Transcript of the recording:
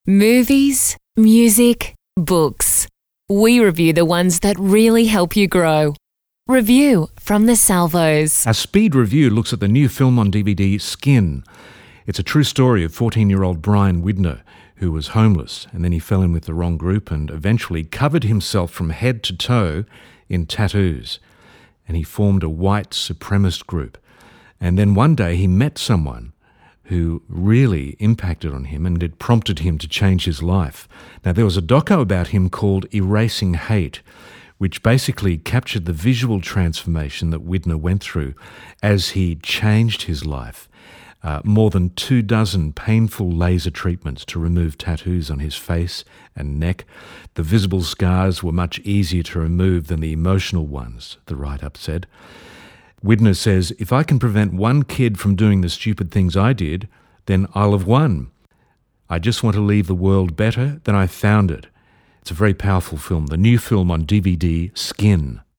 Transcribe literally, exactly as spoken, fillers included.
Movies, music, books. We review the ones that really help you grow. Review from the Salvos. Our Speed Review looks at the new film on D V D, Skin. It's a true story of fourteen-year-old Brian Widner, who was homeless, and then he fell in with the wrong group and eventually covered himself from head to toe in tattoos. And he formed a white supremacist group. And then one day he met someone who really impacted on him, and it prompted him to change his life. Now, there was a doco about him called Erasing Hate, which basically captured the visual transformation that Widner went through as he changed his life. Uh, more than two dozen painful laser treatments to remove tattoos on his face and neck. The visible scars were much easier to remove than the emotional ones, the write-up said. Widner says, if I can prevent one kid from doing the stupid things I did, then I'll have won. I just want to leave the world better than I found it. It's a very powerful film, the new film on D V D, Skin.